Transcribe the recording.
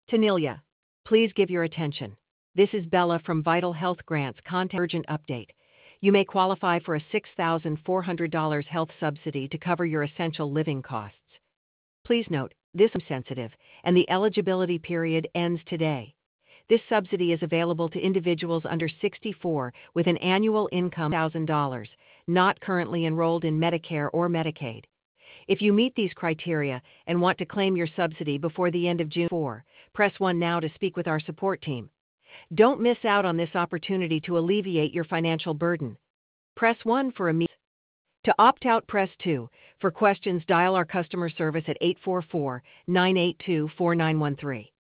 Tanilia, please give your attention. This is Bella from Vital Health Grants Contact Urgent Update. You may qualify for a $6,400 health subsidy to cover your essential living costs. Please note, this is sensitive, and the eligibility period ends today. This subsidy is available to individuals under 64 with an annual income of $1,000, not currently enrolled in Medicare or Medicaid. If you meet these criteria and want to claim your subsidy before the end of June 4, press 1 now to speak with our support team. Don't miss out on this opportunity to alleviate your financial burden. Press 1 for immediate. To opt out, press 2. For questions, dial our customer service at 844-982-4913.